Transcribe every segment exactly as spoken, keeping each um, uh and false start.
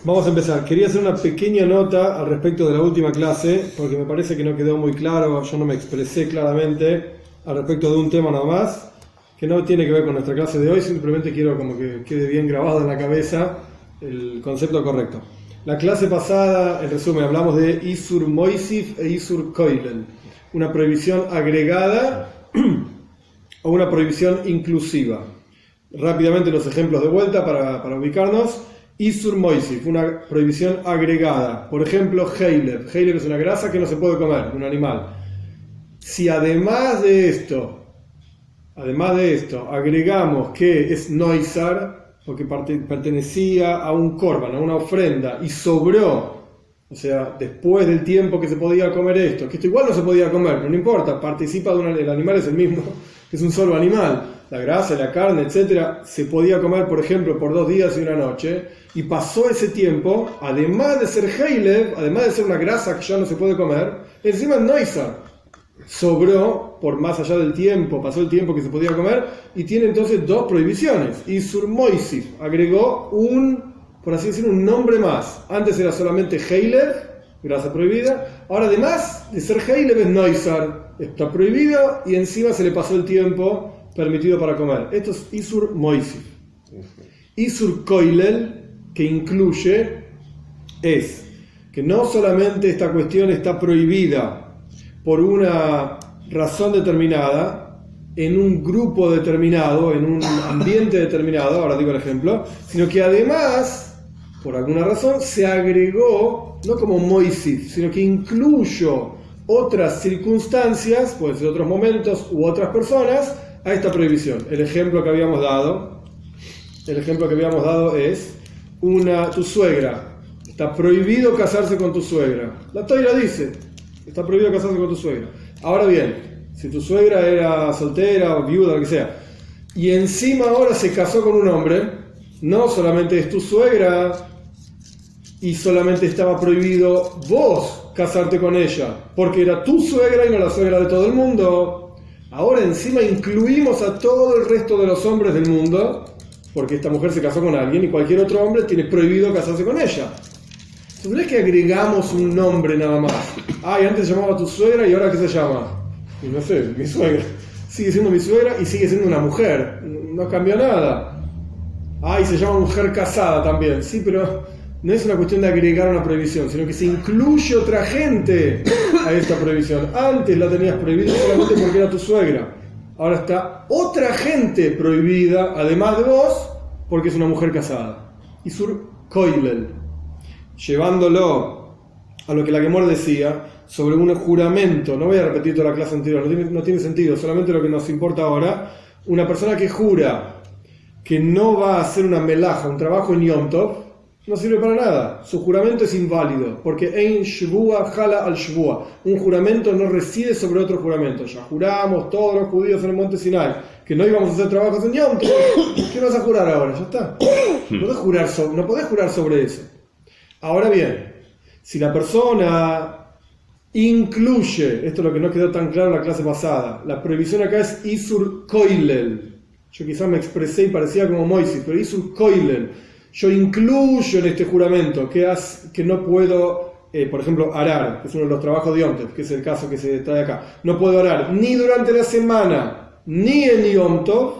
Vamos a empezar. Quería hacer una pequeña nota al respecto de la última clase, porque me parece que no quedó muy claro, yo no me expresé claramente al respecto de un tema nada más, que no tiene que ver con nuestra clase de hoy, simplemente quiero como que quede bien grabado en la cabeza el concepto correcto. La clase pasada, en resumen, hablamos de Isur Moisif e Isur Koilel, una prohibición agregada o una prohibición inclusiva. Rápidamente los ejemplos de vuelta para, para ubicarnos. Isur Moisif, una prohibición agregada. Por ejemplo, Heilev. Heilev es una grasa que no se puede comer, un animal. Si además de esto, además de esto, agregamos que es Noisar, porque pertenecía a un korban, a una ofrenda, y sobró, o sea, después del tiempo que se podía comer esto, que esto igual no se podía comer, pero no importa, participa de una, el animal es el mismo, es un solo animal. La grasa, la carne, etcétera, se podía comer, por ejemplo, por dos días y una noche, y pasó ese tiempo, además de ser Heilev, además de ser una grasa que ya no se puede comer, encima Noisar sobró por más allá del tiempo, pasó el tiempo que se podía comer, y tiene entonces dos prohibiciones. Isur Moisif agregó un, por así decirlo, un nombre más. Antes era solamente Heilev, grasa prohibida, ahora además de ser Heilev es Noisar, está prohibido, y encima se le pasó el tiempo permitido para comer. Esto es Isur Moisif. Isur Koilel, que incluye, es que no solamente esta cuestión está prohibida por una razón determinada, en un grupo determinado, en un ambiente determinado, ahora digo el ejemplo, sino que además, por alguna razón, se agregó, no como Moisif, sino que incluyó otras circunstancias, pueden ser otros momentos u otras personas, a esta prohibición. El ejemplo que habíamos dado, el ejemplo que habíamos dado es una, tu suegra. Está prohibido casarse con tu suegra. La Torá dice, está prohibido casarse con tu suegra. Ahora bien, si tu suegra era soltera o viuda, lo que sea, y encima ahora se casó con un hombre, no solamente es tu suegra y solamente estaba prohibido vos casarte con ella, porque era tu suegra y no la suegra de todo el mundo. Ahora encima incluimos a todo el resto de los hombres del mundo, porque esta mujer se casó con alguien y cualquier otro hombre tiene prohibido casarse con ella. Entonces no es que agregamos un nombre nada más. Ay, antes se llamaba tu suegra y ahora ¿qué se llama? Y no sé, mi suegra. Sigue siendo mi suegra y sigue siendo una mujer. No cambió nada. Ay, se llama mujer casada también. Sí, pero no es una cuestión de agregar una prohibición, sino que se incluye otra gente a esta prohibición. Antes la tenías prohibida solamente porque era tu suegra. Ahora está otra gente prohibida, además de vos, porque es una mujer casada. Isur Koilel. Llevándolo a lo que la Gemara decía sobre un juramento, no voy a repetir toda la clase anterior, no tiene, no tiene sentido, solamente lo que nos importa ahora. Una persona que jura que no va a hacer una melaja, un trabajo en Yom Tov, no sirve para nada. Su juramento es inválido, porque ein shvua jala al shvua. Un juramento no reside sobre otro juramento. Ya juramos todos los judíos en el monte Sinai que no íbamos a hacer trabajos en Yom Tov. ¿Qué vas a jurar ahora? Ya está. No podés jurar sobre, no podés jurar sobre eso. Ahora bien, si la persona incluye, esto es lo que no quedó tan claro en la clase pasada, la prohibición acá es Isur Koilel. Yo quizás me expresé y parecía como Moisés, pero Isur Koilel. Yo incluyo en este juramento que, has, que no puedo, eh, por ejemplo, arar, que es uno de los trabajos de Yom Tov, que es el caso que se trae acá. No puedo arar ni durante la semana, ni en Yom Tov.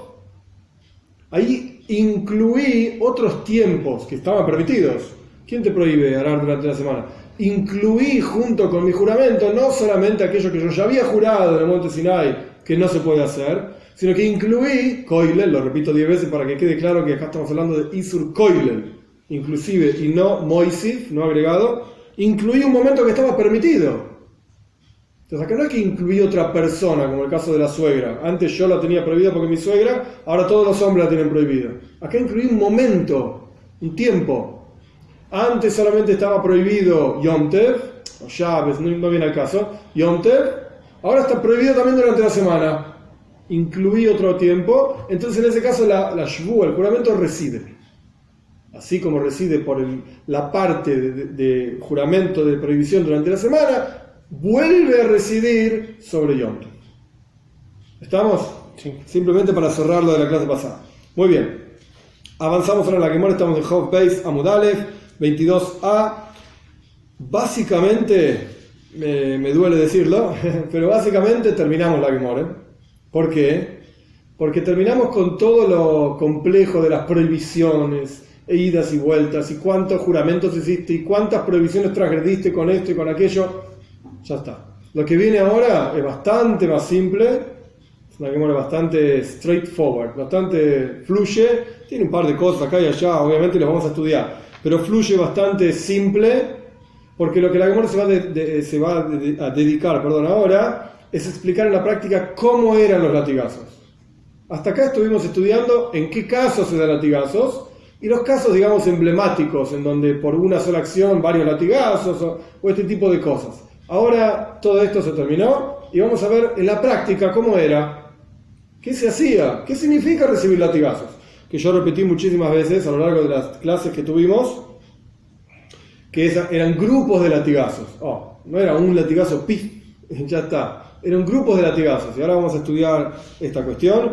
Ahí incluí otros tiempos que estaban permitidos. ¿Quién te prohíbe arar durante la semana? Incluí junto con mi juramento no solamente aquello que yo ya había jurado en el monte Sinai, que no se puede hacer, sino que incluí Koilel, lo repito diez veces para que quede claro que acá estamos hablando de Isur Koilel, inclusive, y no Moisif, no agregado, incluí un momento que estaba permitido. Entonces acá no es que incluí otra persona, como el caso de la suegra. Antes yo la tenía prohibida porque mi suegra, ahora todos los hombres la tienen prohibida. Acá incluí un momento, un tiempo. Antes solamente estaba prohibido Yom Tev, o Shabbos, no, no viene al caso, Yom Tev, ahora está prohibido también durante la semana. Incluí otro tiempo, entonces en ese caso la, la shvua, el juramento reside. Así como reside por el, la parte de, de, de juramento de prohibición durante la semana, vuelve a residir sobre Yom Tov. ¿Estamos? Sí. Simplemente para cerrar lo de la clase pasada. Muy bien. Avanzamos ahora en la Gemara, estamos en Hov Beis Amud Aleph. veintidós a. Básicamente, me, me duele decirlo, pero básicamente terminamos la Gemara. ¿Por qué? Porque terminamos con todo lo complejo de las prohibiciones, e idas y vueltas, y cuántos juramentos hiciste, y cuántas prohibiciones transgrediste con esto y con aquello. Ya está. Lo que viene ahora es bastante más simple, es una Gemara bastante straightforward, bastante fluye, tiene un par de cosas acá y allá, obviamente las vamos a estudiar, pero fluye bastante simple, porque lo que la Gemara se va, de, de, se va a, de, a dedicar perdón, ahora es explicar en la práctica cómo eran los latigazos. Hasta acá estuvimos estudiando en qué casos se dan latigazos, y los casos, digamos, emblemáticos, en donde por una sola acción varios latigazos, o, o este tipo de cosas. Ahora todo esto se terminó, y vamos a ver en la práctica cómo era, qué se hacía, qué significa recibir latigazos. Que yo repetí muchísimas veces a lo largo de las clases que tuvimos, que eran grupos de latigazos. Oh, no era un latigazo, pif, ya está. Eran grupos de latigazos. Y ahora vamos a estudiar esta cuestión.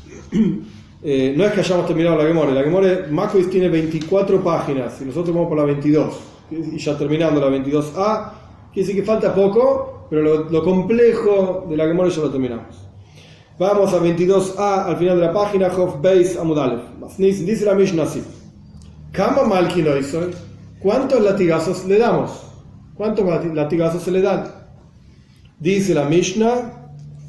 Eh, no es que hayamos terminado la Gemara. La Gemara Makois tiene veinticuatro páginas y nosotros vamos por la veintidós. Y ya terminando la veintidós a, quiere decir que falta poco, pero lo, lo complejo de la Gemara ya lo terminamos. Vamos a veintidós a, al final de la página, Hof Beis Amud Aleph. Dice la Mishnah así: Kama Malki lo hizo. ¿Cuántos latigazos le damos? ¿Cuántos latigazos se le dan? Dice la Mishnah: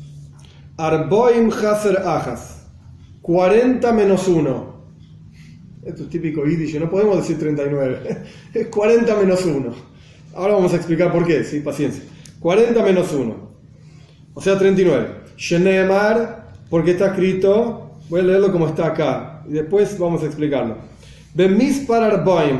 Arboim Haser Ajas, cuarenta menos uno. Esto es típico yiddish, no podemos decir treinta y nueve, es cuarenta menos uno. Ahora vamos a explicar por qué, sí, paciencia. cuarenta menos uno, o sea treinta y nueve. Sheneemar, porque está escrito, voy a leerlo como está acá, y después vamos a explicarlo. Bemispar Arboim,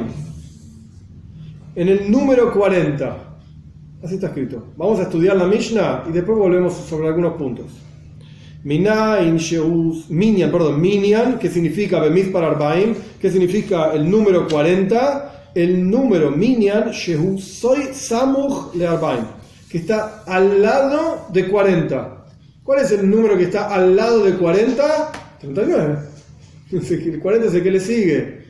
en el número cuarenta, así está escrito. Vamos a estudiar la Mishnah y después volvemos sobre algunos puntos. Minayin Sheus, Minyan, perdón, Minyan, que significa Bemispar Arbaim, que significa el número cuarenta, el número Minyan Sheus Soy Samuch Le Arbaim, que está al lado de cuarenta. ¿Cuál es el número que está al lado de cuarenta? treinta y nueve. El cuarenta es el que le sigue.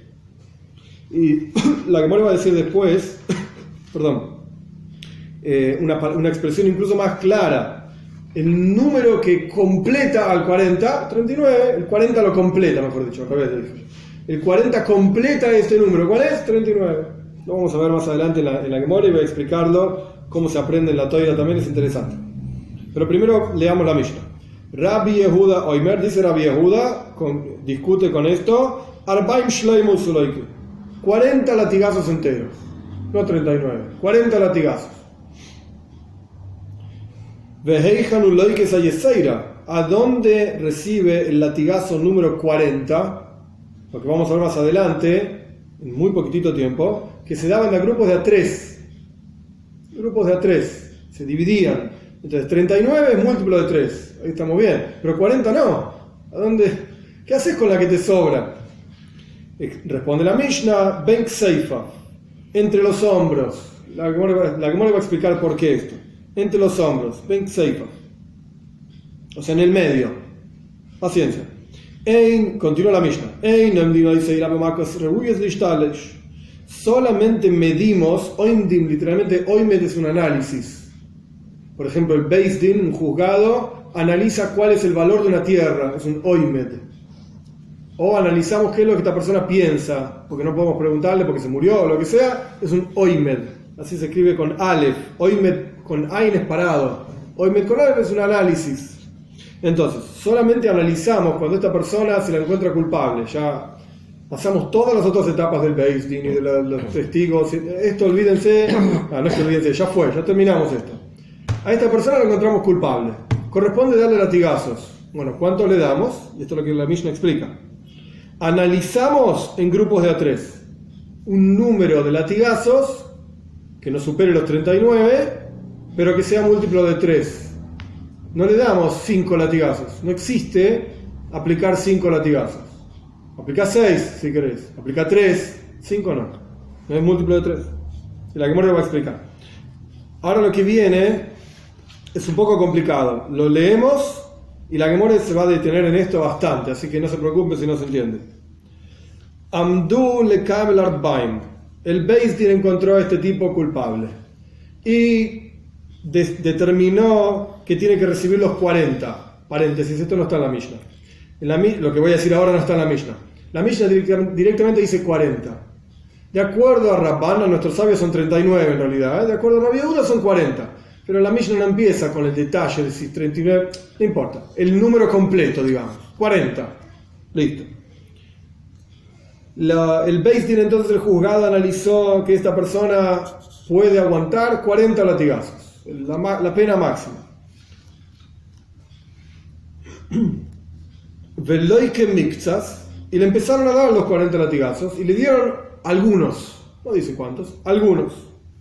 Y la que me va a decir después, perdón, eh, una, una expresión incluso más clara. El número que completa al cuarenta, treinta y nueve, el cuarenta lo completa, mejor dicho, al revés. El cuarenta completa este número. ¿Cuál es? treinta y nueve. Lo vamos a ver más adelante en la, en la Gemara y voy a explicarlo, cómo se aprende en la Toira también, es interesante. Pero primero leamos la Mishnah. Rabbi Yehuda Oimer, dice Rabbi Yehuda, con, discute con esto, Arbaim Shleimu Suloike, cuarenta latigazos enteros, no treinta y nueve, cuarenta latigazos. Veheichan Uloike Sayeseira, ¿a dónde recibe el latigazo número cuarenta? Lo que vamos a ver más adelante, en muy poquitito tiempo, que se daban a grupos de a tres. Grupos de a tres, se dividían. Entonces treinta y nueve es múltiplo de tres, ahí estamos bien, pero cuarenta no. ¿A dónde? ¿Qué haces con la que te sobra? Responde la Mishnah, Ben Seifa, entre los hombros. La Gemara va a explicar por qué esto. Entre los hombros, Ben Seifa, o sea, en el medio. Paciencia. Ein, continúa la Mishnah. Ein, solamente medimos, oimdim, literalmente oimed es un análisis. Por ejemplo, el Beis Din, un juzgado, analiza cuál es el valor de una tierra, es un oimed. O analizamos qué es lo que esta persona piensa, porque no podemos preguntarle porque se murió o lo que sea, es un oimed. Así se escribe con Aleph, oimed con Ain es parado. Oimed con Aleph es un análisis. Entonces, solamente analizamos cuando esta persona se la encuentra culpable. Ya pasamos todas las otras etapas del Beis Din y de los, los testigos. Esto olvídense, ah, no es que olvídense, ya fue, ya terminamos esto. A esta persona la encontramos culpable. Corresponde darle latigazos. Bueno, ¿cuánto le damos? Y esto es lo que la Mishnah explica. Analizamos en grupos de a tres un número de latigazos que no supere los treinta y nueve, pero que sea múltiplo de tres. No le damos cinco latigazos. No existe aplicar cinco latigazos. Aplica seis si querés. Aplica tres. cinco no. No es múltiplo de tres. Y la Gemara va a explicar. Ahora lo que viene es un poco complicado. Lo leemos y la Gemara se va a detener en esto bastante, así que no se preocupe si no se entiende. Amdu lekabel arbaim. el Beis Din encontró a este tipo culpable y de- determinó que tiene que recibir los cuarenta. Paréntesis, esto no está en la Mishnah. En la, lo que voy a decir ahora no está en la Mishnah. La Mishnah directamente, directamente dice cuarenta. De acuerdo a Rabban, a nuestros sabios son treinta y nueve en realidad. ¿eh? De acuerdo a Rabbi Yehuda son cuarenta. Pero la Mishnah no empieza con el detalle de si treinta y nueve, no importa. El número completo, digamos. cuarenta. Listo. La, el Beis Din, entonces el juzgado analizó que esta persona puede aguantar cuarenta latigazos. La, la pena máxima. Veloike Miktsas, y le empezaron a dar los cuarenta latigazos y le dieron algunos, no dice cuántos, algunos.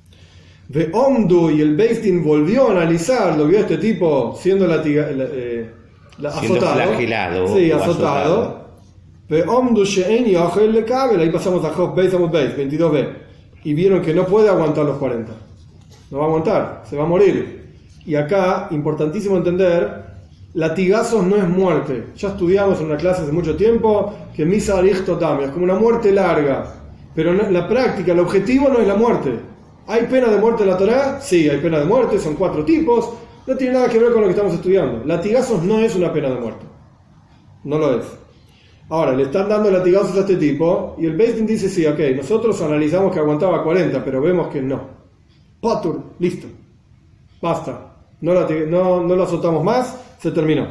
Ve Omdu, y el Beis Din volvió a analizar, lo vio este tipo siendo, latiga, eh, siendo azotado, flagelado, sí, azotado. Ve Omdu She'en Yachel le Kabel, ahí pasamos a Job Beis Amud Beis, veintidós b, y vieron que no puede aguantar los cuarenta, no va a aguantar, se va a morir. Y acá, importantísimo entender, latigazos no es muerte. Ya estudiamos en una clase hace mucho tiempo que Misa Arichto Tamia es como una muerte larga, pero en la práctica el objetivo no es la muerte. ¿Hay pena de muerte en la Torá? Sí, hay pena de muerte, son cuatro tipos, no tiene nada que ver con lo que estamos estudiando. Latigazos no es una pena de muerte, no lo es. Ahora, le están dando latigazos a este tipo y el Beis Din dice sí, ok, nosotros analizamos que aguantaba cuarenta, pero vemos que no. Patur, listo, basta, no, no, no lo azotamos más, se terminó.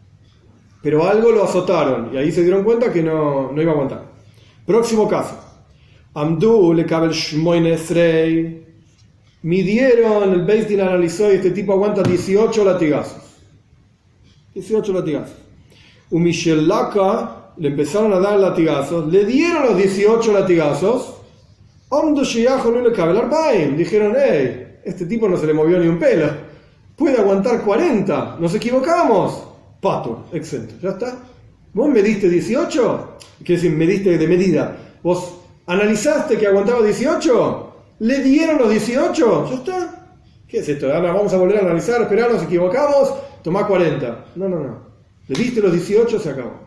Pero algo lo azotaron y ahí se dieron cuenta que no, no iba a aguantar. Próximo caso. Amdu le kabel shmoine esrei. Midieron, el Beis Din analizó y este tipo aguanta dieciocho latigazos. dieciocho latigazos. Un Michel Laka le empezaron a dar latigazos, le dieron los dieciocho latigazos. Amdu sheyajo le kabel arbaim. Dijeron, hey, este tipo no se le movió ni un pelo. Puede aguantar cuarenta, nos equivocamos. Pato, exento, ya está. Vos me diste dieciocho, quiere decir, me diste de medida. Vos analizaste que aguantaba dieciocho, le dieron los dieciocho, ya está. ¿Qué es esto? Ahora vamos a volver a analizar, esperar, nos equivocamos, tomá cuarenta. No, no, no. Le diste los dieciocho, se acabó.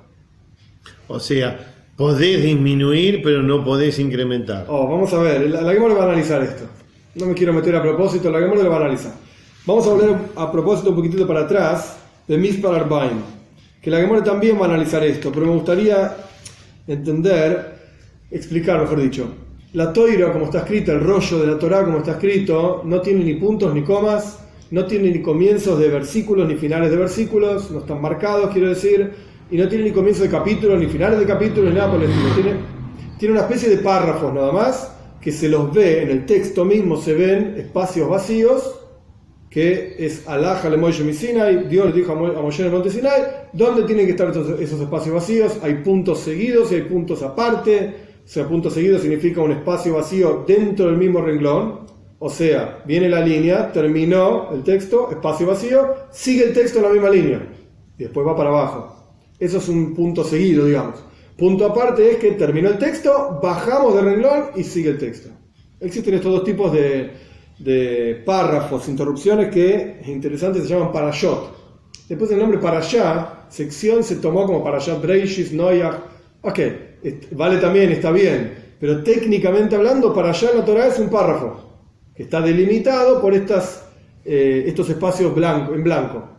O sea, podés disminuir, pero no podés incrementar. Oh, vamos a ver, la, la Gemara va a analizar esto. No me quiero meter a propósito, la Gemara lo va a analizar. Vamos a volver a propósito un poquitito para atrás de Mispar Arbaim, que la Gemara también va a analizar esto, pero me gustaría entender, explicar mejor dicho. La Toira, como está escrita, el rollo de la Torá, como está escrito, no tiene ni puntos ni comas, no tiene ni comienzos de versículos ni finales de versículos, no están marcados, quiero decir, y no tiene ni comienzo de capítulos, ni finales de capítulos, ni nada por el estilo. Tiene, tiene una especie de párrafos nada más, que se los ve en el texto mismo, se ven espacios vacíos, que es Alaj le Moshe mi Sinai, Dios le dijo a Moshe en el monte Sinai, ¿dónde tienen que estar esos, esos espacios vacíos? Hay puntos seguidos y hay puntos aparte. O sea, punto seguido significa un espacio vacío dentro del mismo renglón. O sea, viene la línea, terminó el texto, espacio vacío, sigue el texto en la misma línea y después va para abajo. Eso es un punto seguido, digamos. Punto aparte es que terminó el texto, bajamos del renglón y sigue el texto. Existen estos dos tipos de de párrafos, interrupciones que es interesante, se llaman parashot. Después el nombre parashá, sección, se tomó como parashat Breishis, Noach. Ok, vale también, está bien, pero técnicamente hablando, parashá en la Torah es un párrafo que está delimitado por estas, eh, estos espacios blanco, en blanco.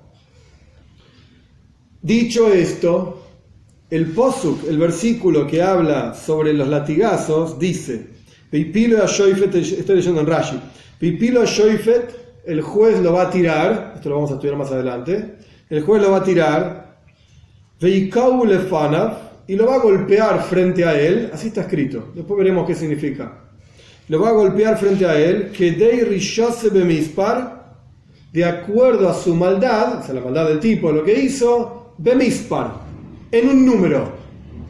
Dicho esto, el posuk, el versículo que habla sobre los latigazos, dice: Veipilo a Shoifet, estoy leyendo en Rashi. Pipilo Shoifet, el juez lo va a tirar, esto lo vamos a estudiar más adelante, el juez lo va a tirar, Veikau lefanav, y lo va a golpear frente a él, así está escrito, después veremos qué significa. Lo va a golpear frente a él, Kedei Rishose Bemispar, de acuerdo a su maldad, o sea, la maldad del tipo, lo que hizo, Bemispar, en un número.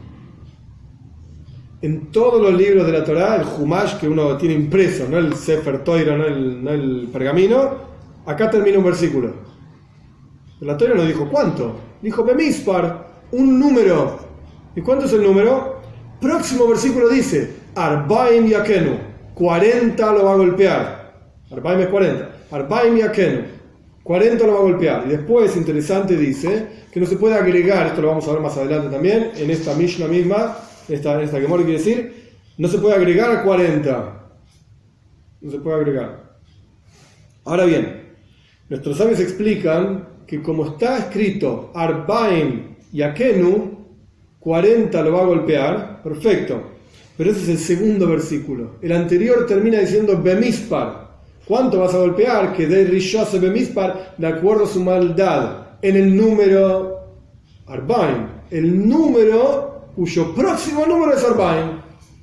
En todos los libros de la Torá, el Humash que uno tiene impreso, no el Sefer Toira, no el, no el pergamino, acá termina un versículo. La Torá no dijo cuánto, dijo Bemispar, un número. ¿Y cuánto es el número? Próximo versículo dice, Arbaim Yakenu, cuarenta lo va a golpear. Arbaim es cuarenta. Arbaim Yakenu, cuarenta lo va a golpear. Y después, interesante, dice que no se puede agregar, esto lo vamos a ver más adelante también, en esta Mishnah misma, esta, esta Gemara quiere decir, no se puede agregar a cuarenta. no se puede agregar. Ahora bien, nuestros sabios explican que como está escrito Arbaim y Akenu, cuarenta lo va a golpear, perfecto. Pero ese es el segundo versículo. El anterior termina diciendo Bemispar. ¿Cuánto vas a golpear? Que de Rishose Bemispar, de acuerdo a su maldad, en el número Arbaim, el número cuyo próximo número es Arbaim.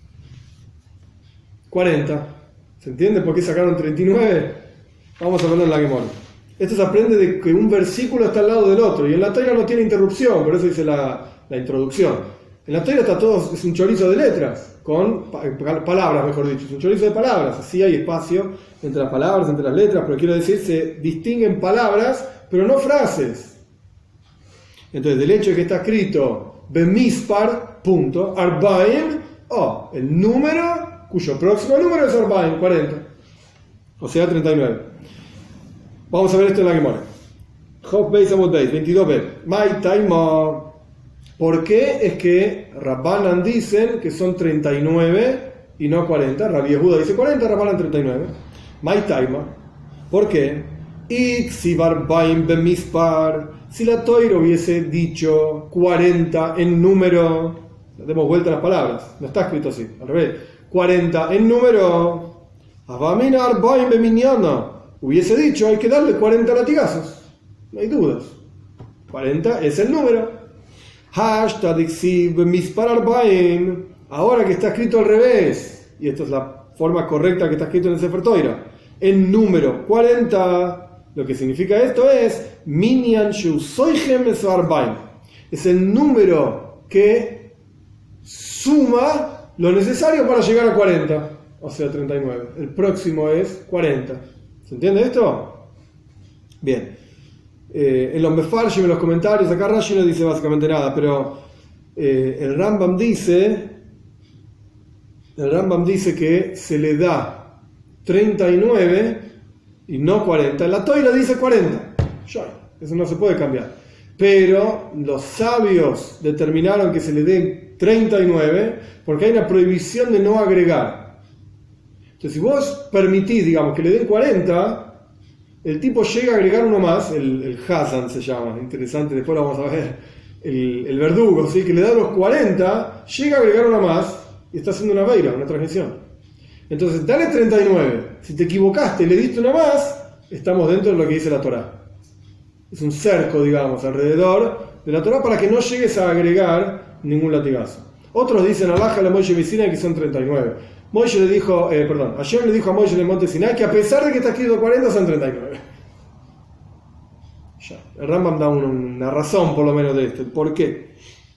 cuarenta. ¿Se entiende por qué sacaron treinta y nueve? Vamos a verlo en la Gemara. Esto se aprende de que un versículo está al lado del otro, y en la Torá no tiene interrupción, por eso dice la, la introducción. En la Torá está todo, es un chorizo de letras, con pa- palabras, mejor dicho, es un chorizo de palabras, así hay espacio entre las palabras, entre las letras, pero quiero decir, se distinguen palabras, pero no frases. Entonces, del hecho de que está escrito Bemispar, punto, Arbaim, o el número, cuyo próximo número es Arbaim, cuarenta, o sea, treinta y nueve. Vamos a ver esto en la Gemara. Job Beis Amot Beis, veintidós b. My time. ¿Por qué es que Rabbanan dicen que son treinta y nueve y no cuarenta? Rabbi Yehuda dice cuarenta, Rabbanan treinta y nueve. My time. ¿Por qué? Ixibar Baim Bemispar. Si la Toira hubiese dicho cuarenta en número, demos vuelta a las palabras, no está escrito así, al revés. cuarenta en número. Avaminar Baim Beminyana. Hubiese dicho, hay que darle cuarenta latigazos. No hay dudas. cuarenta es el número. Hashtag Ixiv Mispar Arbaim. Ahora que está escrito al revés, y esta es la forma correcta que está escrito en el Sefer Toira, en número cuarenta, lo que significa esto es Minyan Shu Soichem Arbaim. Es el número que suma lo necesario para llegar a cuarenta, o sea, treinta y nueve. El próximo es cuarenta. ¿Se entiende esto? Bien. Eh, en los Mefarshim, en los comentarios, acá Rashi no dice básicamente nada, pero eh, el Rambam dice, el Rambam dice que se le da treinta y nueve y no cuarenta. La Toira dice cuarenta. Eso no se puede cambiar. Pero los sabios determinaron que se le den treinta y nueve porque hay una prohibición de no agregar. Entonces, si vos permitís, digamos, que le den cuarenta, el tipo llega a agregar uno más, el, el Hazan se llama, interesante, después lo vamos a ver, el, el verdugo, ¿sí? Que le da los cuarenta, llega a agregar uno más y está haciendo una veira, una transmisión. Entonces, dale treinta y nueve. Si te equivocaste y le diste una más, estamos dentro de lo que dice la Torá. Es un cerco, digamos, alrededor de la Torá para que no llegues a agregar ningún latigazo. Otros dicen, Alaja la Moshe Sinai, que son treinta y nueve. Moshe le dijo, eh, perdón, Hashem le dijo a Moshe en el monte Sinai que a pesar de que está escrito cuarenta, son treinta y nueve. Ya. El Rambam da un, una razón, por lo menos, de esto. ¿Por qué?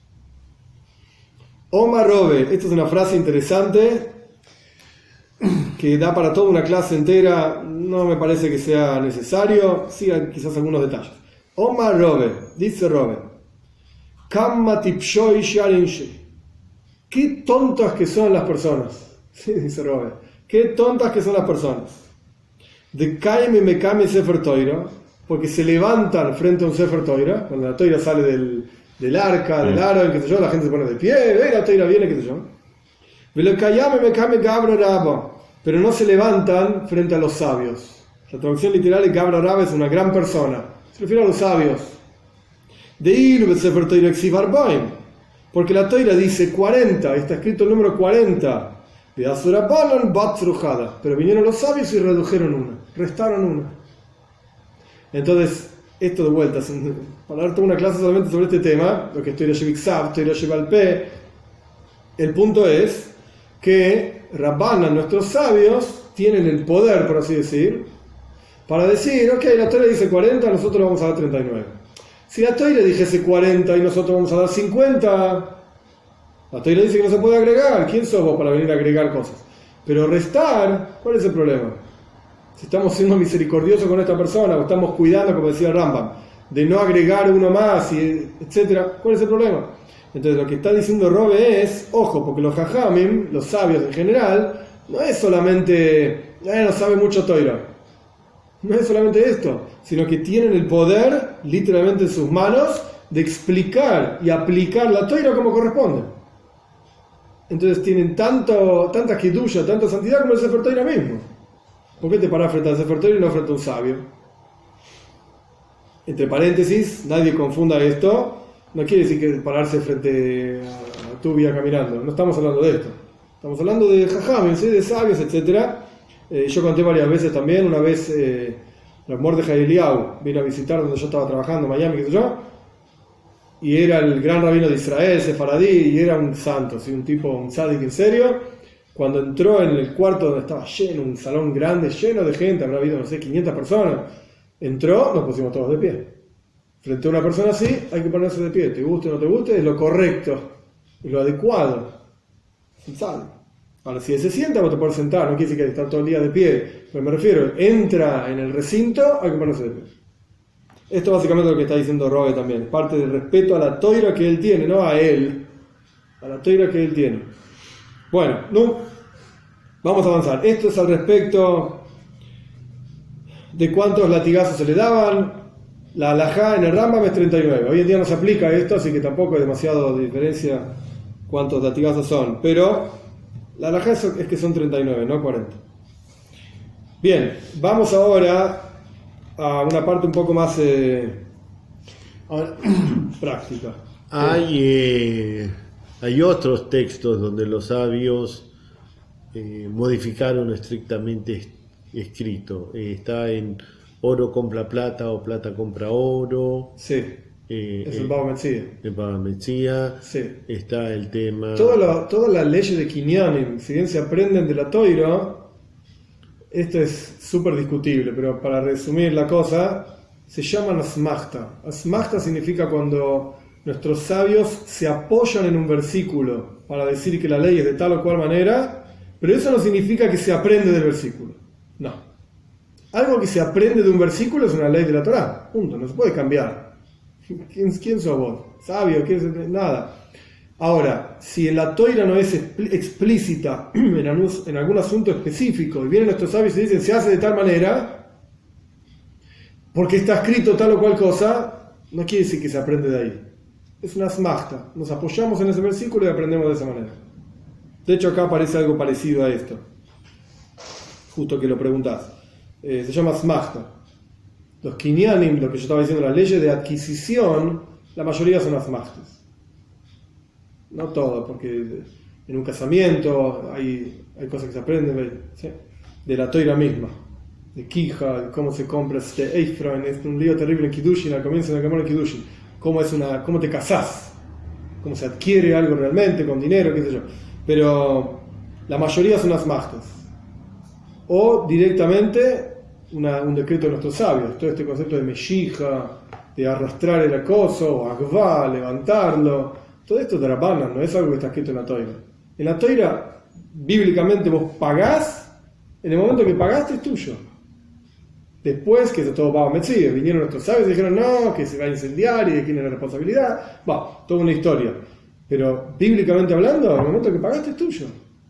Omar Robe, esta es una frase interesante que da para toda una clase entera. No me parece que sea necesario, sí, quizás algunos detalles. Omar Robe, dice Robe, Kamma tipshoi sharinshi. Qué tontas que son las personas. Sí, dice Robert. Qué tontas que son las personas. De Kaime me Kame Sefer Toira, porque se levantan frente a un Sefer Toira, cuando la Toira sale del, del arca, del aro, qué sé yo, la gente se pone de pie, ve, la Toira viene, qué sé yo. Velo Kayame me Kame Gabra Raba, pero no se levantan frente a los sabios. La traducción literal es Gabra Raba es una gran persona. Se refiere a los sabios. De Ilu Sefer Toira Exivar Baim, porque la Toira dice cuarenta, está escrito el número cuarenta. Pero vinieron los sabios y redujeron una, restaron una. Entonces, esto de vuelta, para dar toda una clase solamente sobre este tema, lo que estoy leyendo al P, el punto es que Rabbanan, nuestros sabios, tienen el poder, por así decir, para decir, ok, la Torah dice cuarenta, nosotros vamos a dar treinta y nueve. Si la Torah dijese cuarenta y nosotros vamos a dar cincuenta, la Torah dice que no se puede agregar. ¿Quién sos vos para venir a agregar cosas? Pero restar, ¿cuál es el problema? Si estamos siendo misericordiosos con esta persona, o estamos cuidando, como decía Rambam, de no agregar uno más, y etcétera, ¿cuál es el problema? Entonces lo que está diciendo Robe es, ojo, porque los jajamim, los sabios en general, no es solamente, eh, no sabe mucho Torah. No es solamente esto, sino que tienen el poder, literalmente en sus manos, de explicar y aplicar la Torah como corresponde. Entonces tienen tanto, tanta kedusha, tanta santidad como el Sefer Torah mismo. ¿Por qué te parás frente al Sefer Torah y no frente a un sabio? Entre paréntesis, nadie confunda esto. No quiere decir que pararse frente a, a tu vía caminando. No estamos hablando de esto. Estamos hablando de jajam, ¿sí? De sabios, etcétera. Eh, yo conté varias veces también. Una vez eh, los Mordejai Eliyahu vino a visitar donde yo estaba trabajando, en Miami, qué sé yo. Y era el gran rabino de Israel, sefaradí, y era un santo, ¿sí? Un tipo, un tzadik en serio. Cuando entró en el cuarto donde estaba lleno, un salón grande, lleno de gente, habrá habido, no sé, quinientas personas. Entró, nos pusimos todos de pie. Frente a una persona así, hay que ponerse de pie. Te guste o no te guste, es lo correcto, es lo adecuado. Ahora, si él se sienta, vos te puedes sentar, no quiere decir que hay que estar todo el día de pie. Pero me refiero, entra en el recinto, hay que ponerse de pie. Esto básicamente es lo que está diciendo Robe también. Parte del respeto a la toira que él tiene, no a él. A la toira que él tiene. Bueno, no, vamos a avanzar. Esto es al respecto de cuántos latigazos se le daban. La halajá en el Rambam es treinta y nueve. Hoy en día no se aplica esto, así que tampoco hay demasiado de diferencia cuántos latigazos son. Pero la halajá es, es que son treinta y nueve, no cuarenta. Bien, vamos ahora a una parte un poco más eh, práctica. Hay, eh, hay otros textos donde los sabios eh, modificaron estrictamente escrito. Eh, está en oro compra plata o plata compra oro. Sí. Eh, es el Baba Metzia. El Baba Metzia. Sí. Está el tema. Toda la, todas las leyes de Kinyanim, si bien se aprenden de la Toira, esto es súper discutible, pero para resumir la cosa, se llaman asmachta. Asmachta significa cuando nuestros sabios se apoyan en un versículo para decir que la ley es de tal o cual manera, pero eso no significa que se aprende del versículo. No. Algo que se aprende de un versículo es una ley de la Torá. Punto. No se puede cambiar. ¿Quién, quién sos vos? ¿Sabio? ¿Quién es? Nada. Ahora, si en la Toira no es explícita en, algún, en algún asunto específico y vienen nuestros sabios y dicen se hace de tal manera porque está escrito tal o cual cosa, no quiere decir que se aprende de ahí. Es una asmachta. Nos apoyamos en ese versículo y aprendemos de esa manera. De hecho, acá aparece algo parecido a esto. Justo que lo preguntás. Eh, se llama asmachta. Los kinyanim, lo que yo estaba diciendo, las leyes de adquisición, la mayoría son asmachtas. No todo, porque en un casamiento hay, hay cosas que se aprenden, ¿sí? De la toira misma, de Kija, de cómo se compra este Eifron, es un lío terrible en Kiddushin, al comienzo de la Gemara en Kiddushin, cómo, es una, cómo te casás, cómo se adquiere algo realmente, con dinero, qué sé yo. Pero la mayoría son asmachtas. O directamente una, un decreto de nuestros sabios, todo este concepto de meshija, de arrastrar el acoso, o agvá, levantarlo. Todo esto es Rabbanan, no es algo que está escrito en la Toira. En la Toira, bíblicamente, vos pagás, en el momento que pagaste es tuyo. Después, que todo Baba Metzia, vinieron nuestros sabios y dijeron no, que se va a incendiar y de quién es la responsabilidad. Va, toda una historia. Pero bíblicamente hablando, en el momento que pagaste es tuyo.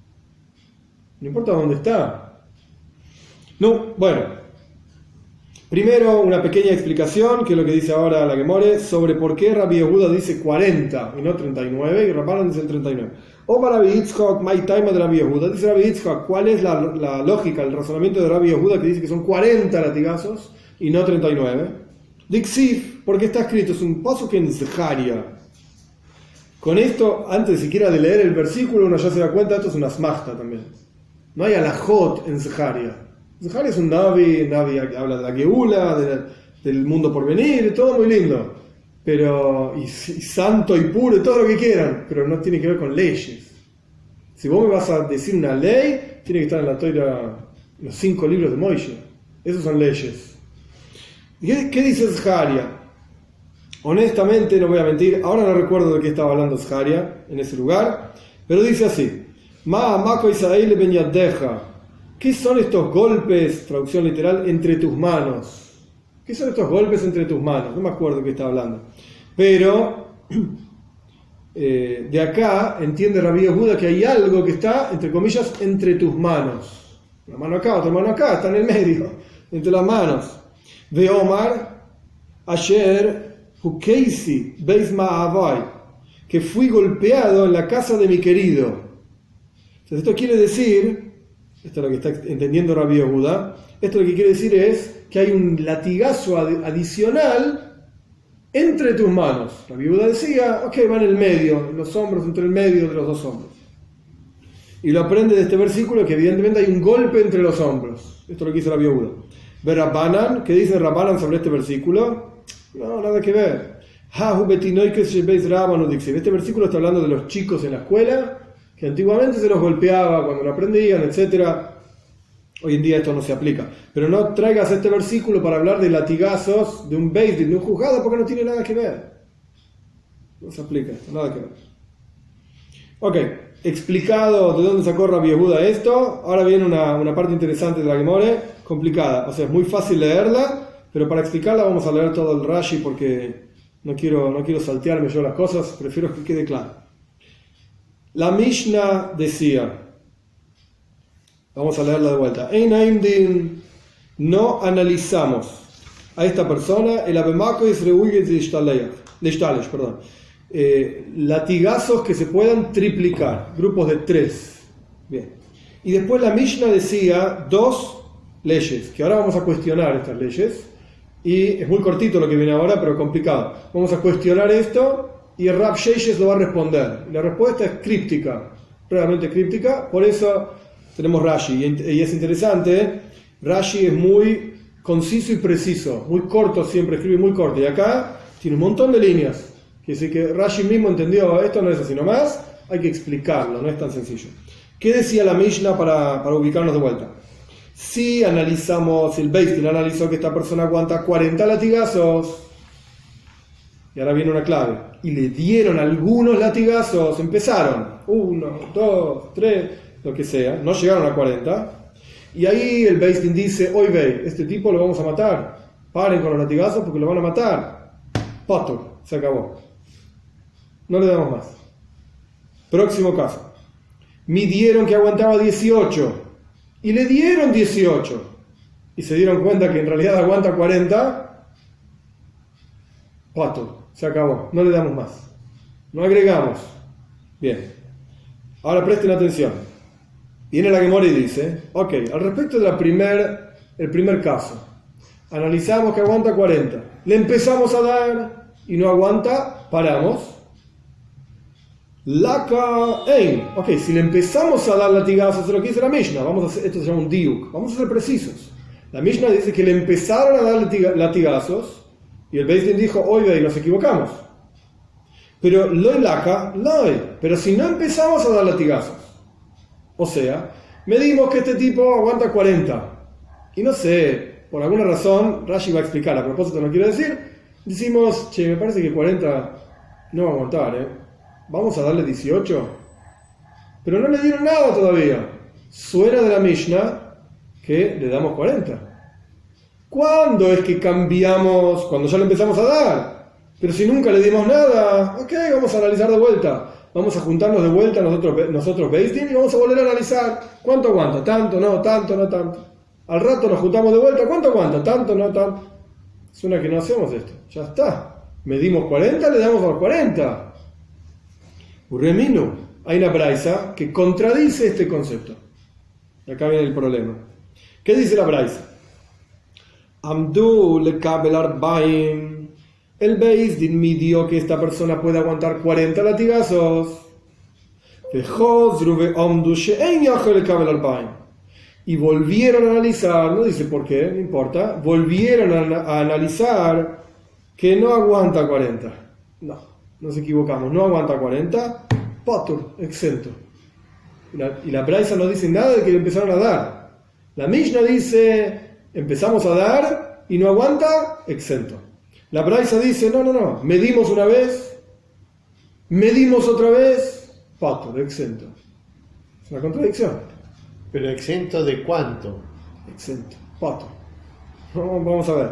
No importa dónde está. No, bueno. Primero, una pequeña explicación, que es lo que dice ahora la Gemore, sobre por qué Rabbi Yehuda dice cuarenta y no treinta y nueve, y Rabbanan dice el treinta y nueve. O Rabbi Yitzchak, my time de Rabbi Yehuda. Dice Rabbi Yitzchak, ¿cuál es la, la lógica, el razonamiento de Rabbi Yehuda que dice que son cuarenta latigazos y no treinta y nueve? Dixif, porque está escrito, es un paso que en Zeharia. Con esto, antes siquiera de leer el versículo, uno ya se da cuenta, esto es una asmachta también. No hay alajot en Zeharia. Zeharia es un Navi, Navi habla de la Geula, de la, del mundo por venir, todo muy lindo, pero y, y santo y puro, y todo lo que quieran, pero no tiene que ver con leyes. Si vos me vas a decir una ley, tiene que estar en la Toira los cinco libros de Moishe. Esos son leyes. ¿Qué, qué dice Zeharia? Honestamente, no voy a mentir, ahora no recuerdo de qué estaba hablando Zeharia en ese lugar, pero dice así: Ma Mako Israel ben Yaddeja. ¿Qué son estos golpes, traducción literal, entre tus manos? ¿Qué son estos golpes entre tus manos? No me acuerdo de qué está hablando. Pero eh, de acá entiende Rabbi Yehuda que hay algo que está, entre comillas, entre tus manos. Una mano acá, otra mano acá, está en el medio, entre las manos. De Omar, ayer, Hukeisi, Beis Ma'avai, que fui golpeado en la casa de mi querido. Entonces, esto quiere decir esto es lo que está entendiendo Rabbi Yehuda, esto lo que quiere decir es que hay un latigazo ad- adicional entre tus manos. Rabbi Yehuda decía, ok, va en el medio, en los hombros, entre el medio de los dos hombros. Y lo aprende de este versículo que evidentemente hay un golpe entre los hombros. Esto es lo que dice Rabbi Yehuda. Ve Rabbanan, ¿qué dice Rabbanan sobre este versículo? No, nada que ver. Este versículo está hablando de los chicos en la escuela, que antiguamente se los golpeaba cuando lo aprendían, etcétera. Hoy en día esto no se aplica. Pero no traigas este versículo para hablar de latigazos de un beis din, de un juzgado, porque no tiene nada que ver. No se aplica esto, nada que ver. Ok, explicado de dónde sacó Rabbi Yehuda esto, ahora viene una, una parte interesante de la Gemore, complicada. O sea, es muy fácil leerla, pero para explicarla vamos a leer todo el Rashi porque no quiero, no quiero saltearme yo las cosas, prefiero que quede claro. La Mishnah decía, vamos a leerla de vuelta, Ein no analizamos a esta persona, el abemako es reuye de perdón, eh, latigazos que se puedan triplicar, grupos de tres. Bien. Y después la Mishnah decía dos leyes, que ahora vamos a cuestionar estas leyes, y es muy cortito lo que viene ahora, pero complicado. Vamos a cuestionar esto y el Rab Sheshes lo va a responder. La respuesta es críptica, realmente críptica, por eso tenemos Rashi. Y es interesante, Rashi es muy conciso y preciso, muy corto siempre, escribe muy corto. Y acá tiene un montón de líneas. Quiere decir que Rashi mismo entendió, esto no es así nomás, hay que explicarlo, no es tan sencillo. ¿Qué decía la Mishnah para, para ubicarnos de vuelta? Si analizamos, el Beis Din analizó que esta persona aguanta cuarenta latigazos, y ahora viene una clave, y le dieron algunos latigazos, empezaron, uno, dos, tres, lo que sea, no llegaron a cuarenta, y ahí el Beis Din dice, hoy ve, este tipo lo vamos a matar, paren con los latigazos porque lo van a matar, pato, se acabó, no le damos más. Próximo caso, midieron que aguantaba dieciocho, y le dieron dieciocho, y se dieron cuenta que en realidad aguanta cuarenta, pato, se acabó, no le damos más, no agregamos. Bien, ahora presten atención. Viene la Gemara y dice, ok, al respecto del primer, el primer caso, analizamos que aguanta cuarenta, le empezamos a dar y no aguanta, paramos. Laka ein, ok, si le empezamos a dar latigazos, es lo que dice la Mishnah, vamos a hacer, esto se llama un diuk, vamos a ser precisos. La Mishnah dice que le empezaron a dar latigazos y el Beis Din dijo, oye, y nos equivocamos. Pero loy laka, loy, pero si no empezamos a dar latigazos, o sea, medimos que este tipo aguanta cuarenta, y no sé, por alguna razón, Rashi va a explicar, a propósito no quiero decir, decimos, che, me parece que cuarenta no va a aguantar, ¿eh? Vamos a darle dieciocho, pero no le dieron nada todavía. Suena de la Mishnah que le damos cuarenta. ¿Cuándo es que cambiamos? Cuando ya le empezamos a dar. Pero si nunca le dimos nada, ok, vamos a analizar de vuelta. Vamos a juntarnos de vuelta nosotros, nosotros Beis Din, y vamos a volver a analizar. ¿Cuánto aguanta? Tanto, no, tanto, no, tanto. Al rato nos juntamos de vuelta. ¿Cuánto aguanta? Tanto, no, tanto. Suena que no hacemos esto. Ya está. Medimos cuarenta, le damos a los cuarenta. Ureminu, hay una braisa que contradice este concepto. Y acá viene el problema. ¿Qué dice la braisa? Amdu lekabel arbaim. El Beis Din midió que esta persona puede aguantar cuarenta latigazos. Y volvieron a analizar, no dice por qué, no importa, volvieron a, a analizar que no aguanta cuarenta. No. Nos equivocamos, no aguanta cuarenta, patur, exento. Y la, y la Braisa no dice nada de que le empezaron a dar. La Mishnah dice, empezamos a dar y no aguanta, exento. La Braisa dice, no, no, no, medimos una vez, medimos otra vez, patur, exento. Es una contradicción. ¿Pero exento de cuánto? Exento, patur. Vamos a ver.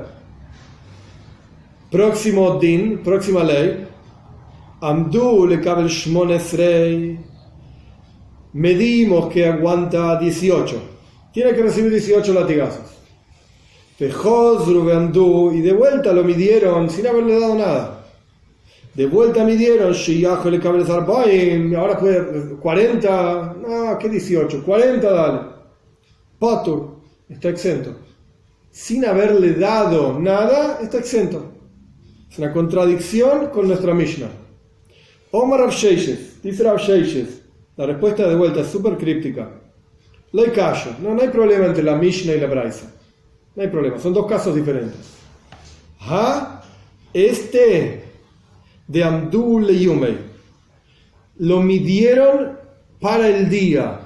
Próximo din, próxima ley. Amdu le kabel shmonesrei. Medimos que aguanta dieciocho. Tiene que recibir dieciocho latigazos. Fejozru veandú. Y de vuelta lo midieron sin haberle dado nada. De vuelta midieron. Shiyajo le kabel zarbaim. Ahora puede cuarenta. No, ¿qué dieciocho? cuarenta, dale. Patur, está exento. Sin haberle dado nada, está exento. Es una contradicción con nuestra Mishnah. Omar Rav Sheishes, dice Rav Sheishes, la respuesta de vuelta es súper críptica. Lo hay callo, no, no hay problema entre la Mishnah y la Braisa. No hay problema, son dos casos diferentes. Ha, este de Amdu Leyumei, lo midieron para el día.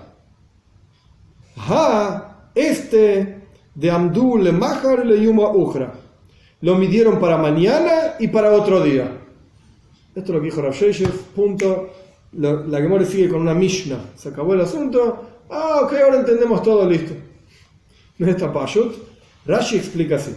Ha, este de Amdu Lemachar Leyuma Ujra, lo midieron para mañana y para otro día. Esto es lo que dijo Rav Sheishes, punto. La, la Gemara sigue con una Mishnah. Se acabó el asunto. Ah, ok, ahora entendemos todo, listo. No está Pashut. Rashi explica así.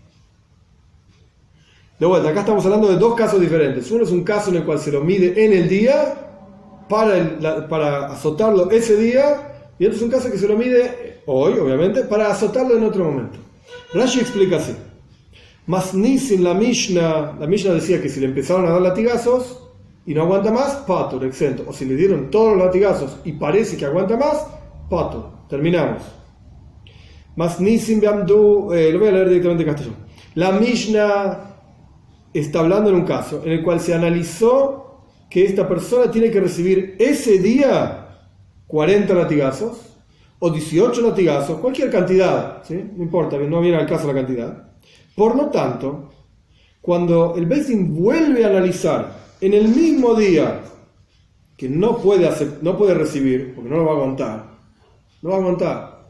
De vuelta, acá estamos hablando de dos casos diferentes. Uno es un caso en el cual se lo mide en el día para, el, la, para azotarlo ese día, y otro es un caso que se lo mide hoy, obviamente, para azotarlo en otro momento. Rashi explica así. Masnisin, la Mishnah, la Mishnah decía que si le empezaron a dar latigazos y no aguanta más, patur, exento. O si le dieron todos los latigazos y parece que aguanta más, patur. Terminamos. Masnisin beamdu, eh, lo voy a leer directamente en castellano. La Mishnah está hablando en un caso en el cual se analizó que esta persona tiene que recibir ese día cuarenta latigazos o dieciocho latigazos, cualquier cantidad, ¿sí? No importa, no viene al caso la cantidad. Por lo tanto, cuando el Beis Din vuelve a analizar en el mismo día que no puede, hacer, no puede recibir, porque no lo va a aguantar, no va a aguantar,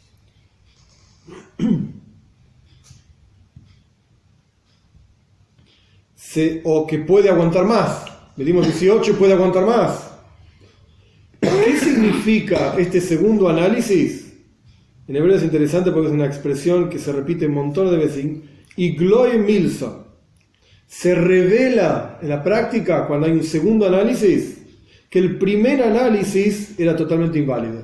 Se, o que puede aguantar más, le dimos dieciocho y puede aguantar más. ¿Qué significa este segundo análisis? En hebreo es interesante porque es una expresión que se repite un montón de veces. Y Gloy Milsa se revela en la práctica cuando hay un segundo análisis que el primer análisis era totalmente inválido.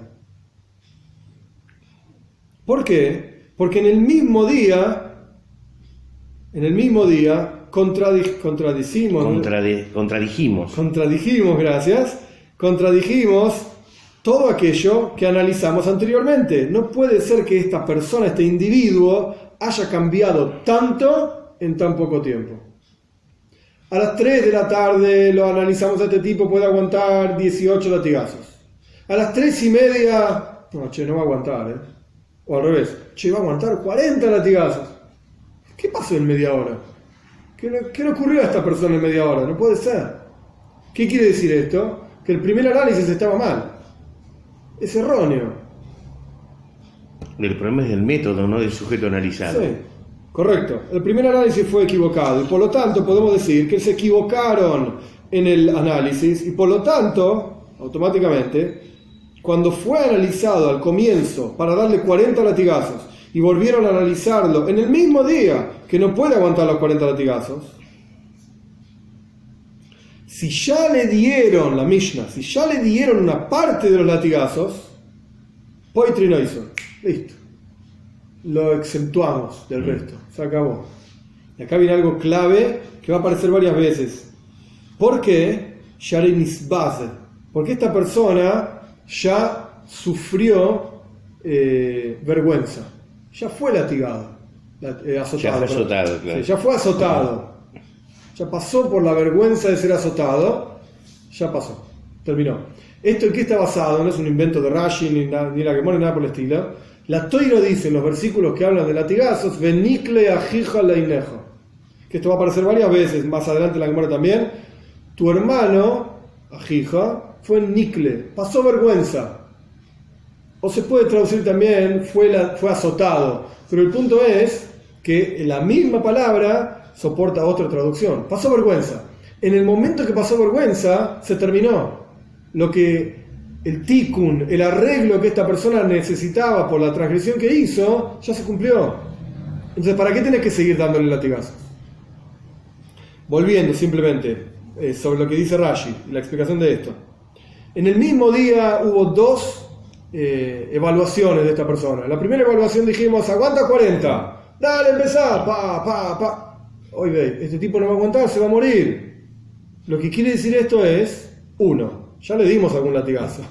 ¿Por qué? Porque en el mismo día, en el mismo día Contradi- contradicimos, Contradi- contradijimos. Contradijimos, gracias. Contradijimos todo aquello que analizamos anteriormente. No puede ser que esta persona, este individuo, haya cambiado tanto en tan poco tiempo. A las tres de la tarde lo analizamos a este tipo, puede aguantar dieciocho latigazos. A las tres y media, no, che, no va a aguantar, ¿eh? O al revés, che, va a aguantar cuarenta latigazos. ¿Qué pasó en media hora? ¿Qué le, ¿Qué le ocurrió a esta persona en media hora? No puede ser. ¿Qué quiere decir esto? Que el primer análisis estaba mal. Es erróneo. El problema es del método, no del sujeto analizado. Sí, correcto. El primer análisis fue equivocado y por lo tanto podemos decir que se equivocaron en el análisis y por lo tanto, automáticamente, cuando fue analizado al comienzo para darle cuarenta latigazos y volvieron a analizarlo en el mismo día que no puede aguantar los cuarenta latigazos, si ya le dieron la Mishnah, si ya le dieron una parte de los latigazos, Poitri no hizo, listo, lo exentuamos del resto, se acabó. Y acá viene algo clave que va a aparecer varias veces. ¿Por qué? Porque esta persona ya sufrió eh, vergüenza, ya fue latigado, eh, azotado. Ya fue azotado, claro. Sí, ya fue azotado. Ya pasó por la vergüenza de ser azotado, ya pasó, terminó. ¿Esto en qué está basado? No es un invento de Rashi, ni, na, ni la Gemara, ni nada por el estilo. La Toira dice en los versículos que hablan de latigazos, Venikle ajija leinejo, que esto va a aparecer varias veces, más adelante en la Gemara también. Tu hermano, ajija, fue Nikle, pasó vergüenza. O se puede traducir también, fue, la, fue azotado. Pero el punto es que la misma palabra soporta otra traducción. Pasó vergüenza. En el momento que pasó vergüenza, se terminó. Lo que el tikkun, el arreglo que esta persona necesitaba por la transgresión que hizo, ya se cumplió. Entonces, ¿para qué tenés que seguir dándole latigazos? Volviendo simplemente eh, sobre lo que dice Rashi y la explicación de esto. En el mismo día hubo dos eh, evaluaciones de esta persona. La primera evaluación dijimos, aguanta cuarenta. Dale, empezá, pa, pa, pa. Hoy ve, este tipo no va a aguantar, se va a morir. Lo que quiere decir esto es, uno, ya le dimos algún latigazo,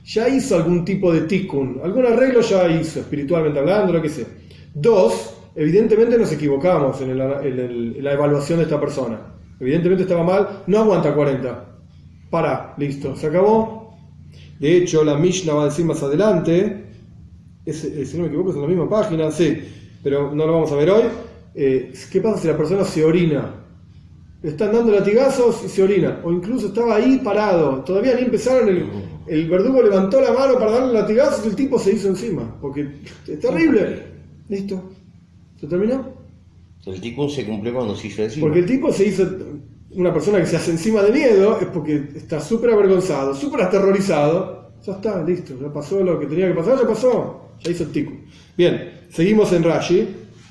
ya hizo algún tipo de tikkun, algún arreglo ya hizo, espiritualmente hablando, lo que sea. Dos, evidentemente nos equivocamos en, el, en, el, en la evaluación de esta persona. Evidentemente estaba mal, no aguanta cuarenta. Pará, listo, se acabó. De hecho, la Mishnah va a decir más adelante, es, es, si no me equivoco es en la misma página, sí, pero no lo vamos a ver hoy. Eh, ¿Qué pasa si la persona se orina? Le están dando latigazos y se orina, o incluso estaba ahí parado, todavía ni empezaron, el, el verdugo levantó la mano para darle latigazos y el tipo se hizo encima, porque es terrible. Listo, ¿se terminó? El tipo se cumplió cuando se hizo encima. Porque el tipo se hizo, una persona que se hace encima de miedo es porque está súper avergonzado, súper aterrorizado. Ya está, listo, ya pasó lo que tenía que pasar, ya pasó, ya hizo el tico. Bien, seguimos en Rashi.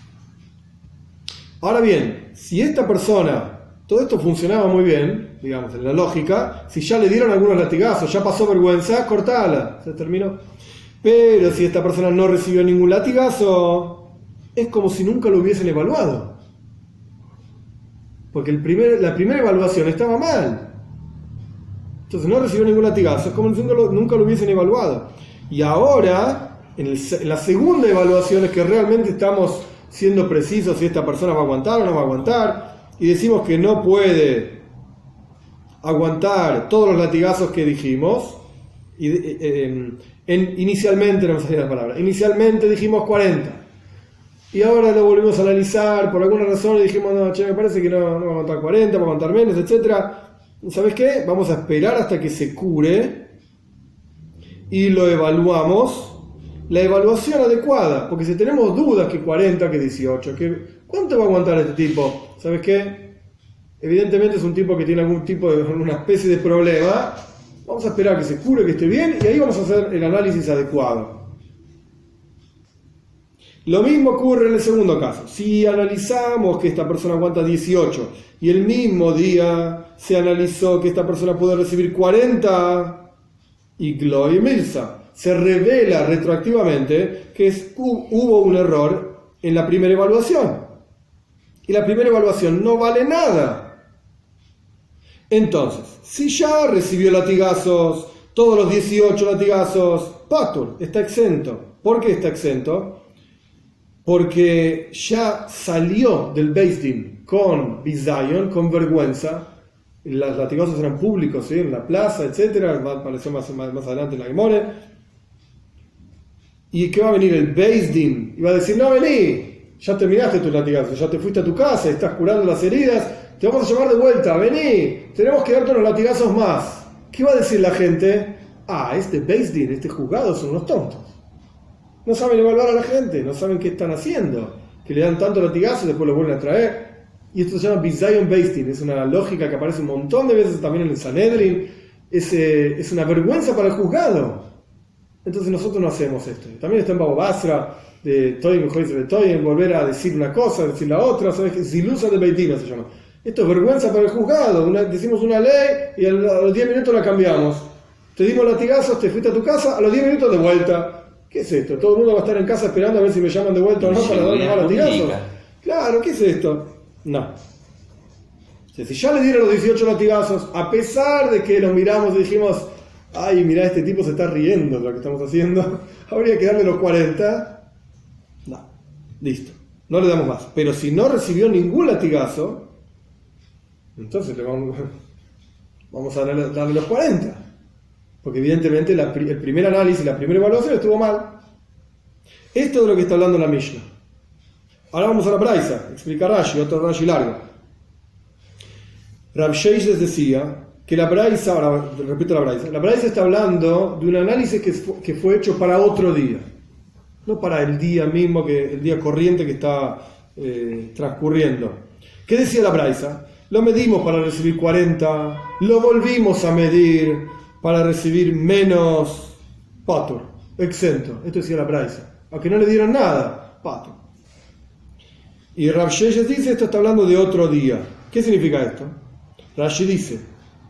Ahora bien, si esta persona, todo esto funcionaba muy bien, digamos, en la lógica, si ya le dieron algunos latigazos, ya pasó vergüenza, cortala, se terminó. Pero si esta persona no recibió ningún latigazo, es como si nunca lo hubiesen evaluado. Porque el primer, la primera evaluación estaba mal. Entonces no recibió ningún latigazo, es como si nunca lo, nunca lo hubiesen evaluado. Y ahora, en, el, en la segunda evaluación es que realmente estamos siendo precisos si esta persona va a aguantar o no va a aguantar, y decimos que no puede aguantar todos los latigazos que dijimos, y, eh, en, inicialmente, no me salía la palabra, inicialmente dijimos cuarenta, y ahora lo volvimos a analizar por alguna razón y dijimos, no, che, me parece que no, no va a aguantar cuarenta, va a aguantar menos, etcétera. ¿Sabes qué? Vamos a esperar hasta que se cure y lo evaluamos. La evaluación adecuada, porque si tenemos dudas que cuarenta, que dieciocho, que ¿cuánto va a aguantar este tipo? ¿Sabes qué? Evidentemente es un tipo que tiene algún tipo de, una especie de problema. Vamos a esperar que se cure, que esté bien, y ahí vamos a hacer el análisis adecuado. Lo mismo ocurre en el segundo caso. Si analizamos que esta persona aguanta dieciocho y el mismo día se analizó que esta persona puede recibir cuarenta, y Gloy Milsa, se revela retroactivamente que es, hubo un error en la primera evaluación. Y la primera evaluación no vale nada. Entonces, si ya recibió latigazos, todos los dieciocho latigazos, Patur está exento. ¿Por qué está exento? Porque ya salió del Beis Din con bizayon, con vergüenza. Los latigazos eran públicos, ¿sí? En la plaza, etcétera. Va a aparecer más, más, más adelante en la Gemore. ¿Y qué va a venir el Beis Din? Y va a decir, no, vení, ya terminaste tus latigazos, ya te fuiste a tu casa, estás curando las heridas, te vamos a llamar de vuelta, vení, tenemos que darte unos latigazos más. ¿Qué va a decir la gente? Ah, este Beis Din, este juzgado son unos tontos. No saben evaluar a la gente, no saben qué están haciendo, que le dan tanto latigazo y después lo vuelven a traer. Y esto se llama Bizayon Beis Din, es una lógica que aparece un montón de veces también en el Sanedrin, es, eh, es una vergüenza para el juzgado. Entonces nosotros no hacemos esto. También está en Baba Basra, de Toy Mejor de Toy, en volver a decir una cosa, decir la otra, ¿sabes qué? Zilusa de Beitina se llama. Esto es vergüenza para el juzgado. Una, decimos una ley y a los diez minutos la cambiamos. Te dimos latigazos, te fuiste a tu casa, a los diez minutos de vuelta. ¿Qué es esto? Todo el mundo va a estar en casa esperando a ver si me llaman de vuelta o no para darme más latigazos. Claro, ¿qué es esto? No. O sea, si ya le dieron los dieciocho latigazos, a pesar de que los miramos y dijimos, ay, mirá, este tipo se está riendo de lo que estamos haciendo, habría que darle los cuarenta. No, listo, no le damos más. Pero si no recibió ningún latigazo, entonces le vamos, vamos a darle, darle los cuarenta. Porque evidentemente la, el primer análisis, la primera evaluación estuvo mal. Esto es de lo que está hablando la Mishnah. Ahora vamos a la Braisa, explica Rashi, otro Rashi largo. Rav Sheish les decía que la Braisa, ahora repito la Braisa, la Braisa está hablando de un análisis que fue, que fue hecho para otro día, no para el día mismo, que el día corriente que está eh, transcurriendo. ¿Qué decía la Braisa? Lo medimos para recibir cuarenta, lo volvimos a medir para recibir menos patur, exento. Esto decía la Braisa. A que no le dieron nada, patur. Y Rav Sheish dice, esto está hablando de otro día. ¿Qué significa esto? Rashi dice,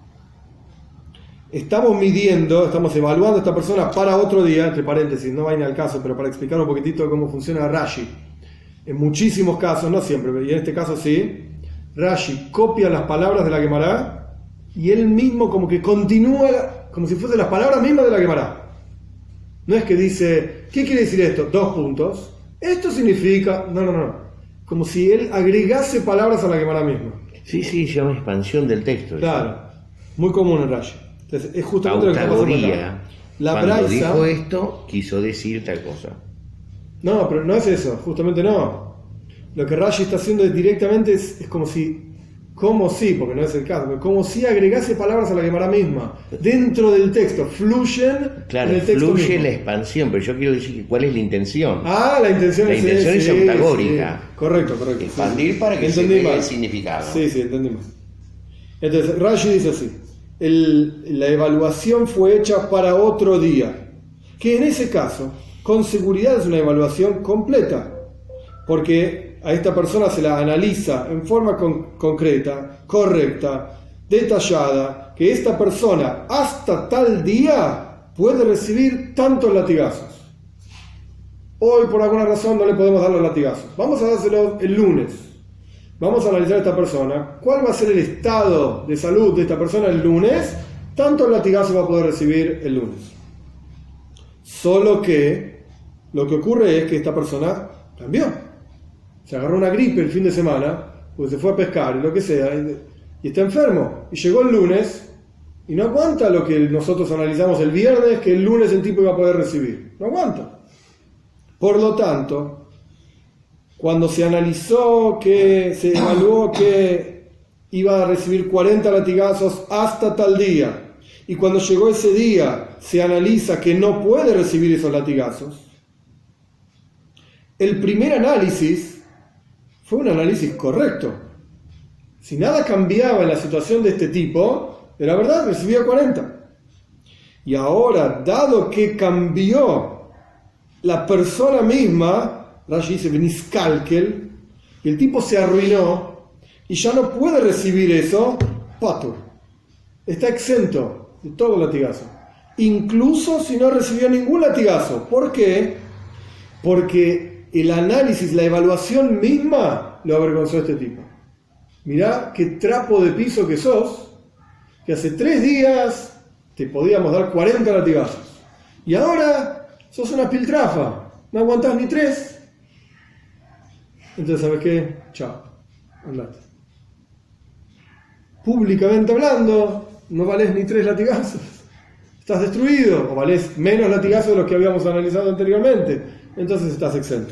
estamos midiendo, estamos evaluando a esta persona para otro día, entre paréntesis, no vayan al caso, pero para explicar un poquitito de cómo funciona Rashi. En muchísimos casos, no siempre, y en este caso sí, Rashi copia las palabras de la Gemara y él mismo como que continúa, como si fuesen las palabras mismas de la Gemara. No es que dice, ¿qué quiere decir esto? Dos puntos. Esto significa... No, no, no. Como si él agregase palabras a la Gemara misma. Sí, sí, se llama expansión del texto. Claro. Muy común en Rashi. Entonces, es justamente lo que estamos hablando acá. La Cuando Braisa, dijo esto, quiso decir tal cosa. No, pero no es eso, justamente no. Lo que Rashi está haciendo es directamente es, es como si, como si, porque no es el caso, pero como si agregase palabras a la Gemara misma, dentro del texto, fluyen Claro, en el texto fluye mismo. la expansión, pero yo quiero decir que cuál es la intención. Ah, la intención La es intención es sí, autagórica. sí. Correcto, correcto. Expandir sí. para que Entendí se vea mal. el significado. Sí, sí, entendí mal. Entonces, Rashi dice así: el, la evaluación fue hecha para otro día, que en ese caso, con seguridad es una evaluación completa, porque a esta persona se la analiza en forma con, concreta, correcta, detallada, que esta persona hasta tal día puede recibir tantos latigazos. Hoy por alguna razón no le podemos dar los latigazos. Vamos a dárselo el lunes. Vamos a analizar a esta persona. ¿Cuál va a ser el estado de salud de esta persona el lunes? Tantos latigazos va a poder recibir el lunes. Solo que lo que ocurre es que esta persona cambió. Se agarró una gripe el fin de semana, porque se fue a pescar y lo que sea, y, y está enfermo. Y llegó el lunes y no aguanta lo que nosotros analizamos el viernes, que el lunes el tipo iba a poder recibir. No aguanta. Por lo tanto, cuando se analizó, que se evaluó que iba a recibir cuarenta latigazos hasta tal día, y cuando llegó ese día se analiza que no puede recibir esos latigazos, el primer análisis fue un análisis correcto. Si nada cambiaba en la situación de este tipo, de la verdad recibía cuarenta. Y ahora, dado que cambió la persona misma, Rashi dice Beniskalkel, y el tipo se arruinó y ya no puede recibir eso, patur, está exento de todo latigazo, incluso si no recibió ningún latigazo. ¿Por qué? Porque el análisis, la evaluación misma lo avergonzó a este tipo. Mirá qué trapo de piso que sos, que hace tres días te podíamos dar cuarenta latigazos y ahora sos una piltrafa, no aguantás ni tres. Entonces, ¿sabes qué? Chao, andate. Públicamente hablando, no valés ni tres latigazos. Estás destruido, o valés menos latigazos de los que habíamos analizado anteriormente. Entonces estás exento.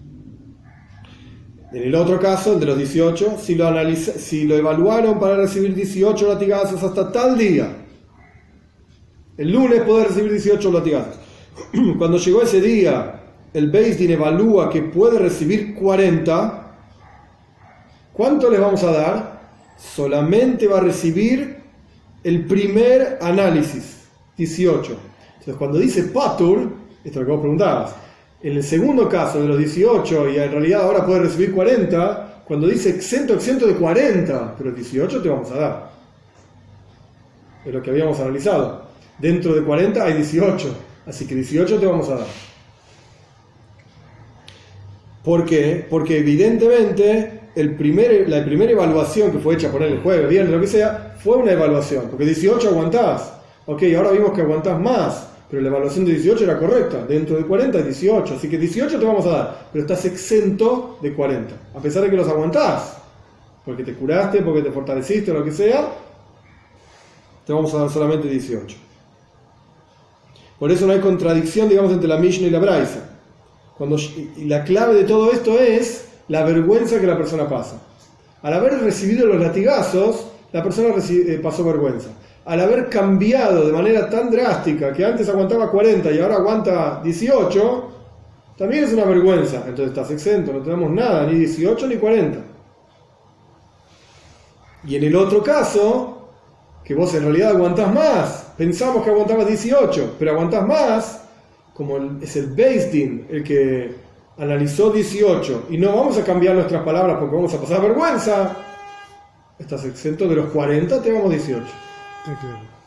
En el otro caso, el de los dieciocho, si lo, analiza, si lo evaluaron para recibir dieciocho latigazos hasta tal día, el lunes poder recibir dieciocho latigazos. Cuando llegó ese día, el Beis Din evalúa que puede recibir cuarenta. ¿Cuánto les vamos a dar? Solamente va a recibir el primer análisis, dieciocho. Entonces, cuando dice Patur, esto es lo que vos preguntabas, en el segundo caso de los dieciocho, y en realidad ahora puede recibir cuarenta, cuando dice exento, exento de cuarenta, pero dieciocho te vamos a dar. Es lo que habíamos analizado. Dentro de cuarenta hay dieciocho. Así que dieciocho te vamos a dar. ¿Por qué? Porque evidentemente el primer, la primera evaluación que fue hecha por él el jueves, viernes, lo que sea, fue una evaluación. Porque dieciocho aguantás. Ok, ahora vimos que aguantás más, pero la evaluación de dieciocho era correcta. Dentro de cuarenta hay dieciocho. Así que dieciocho te vamos a dar, pero estás exento de cuarenta. A pesar de que los aguantás. Porque te curaste, porque te fortaleciste, o lo que sea, te vamos a dar solamente dieciocho. Por eso no hay contradicción, digamos, entre la Mishnah y la Braisa. Cuando, y la clave de todo esto es la vergüenza que la persona pasa. Al haber recibido los latigazos, la persona recibe, eh, pasó vergüenza. Al haber cambiado de manera tan drástica, que antes aguantaba cuarenta y ahora aguanta dieciocho, también es una vergüenza. Entonces estás exento, no tenemos nada, ni dieciocho ni cuarenta. Y en el otro caso, que vos en realidad aguantás más, pensamos que aguantabas dieciocho, pero aguantás más, como es el Beis Din el que analizó dieciocho, y no vamos a cambiar nuestras palabras porque vamos a pasar vergüenza, estás exento de los cuarenta, te damos dieciocho. Okay.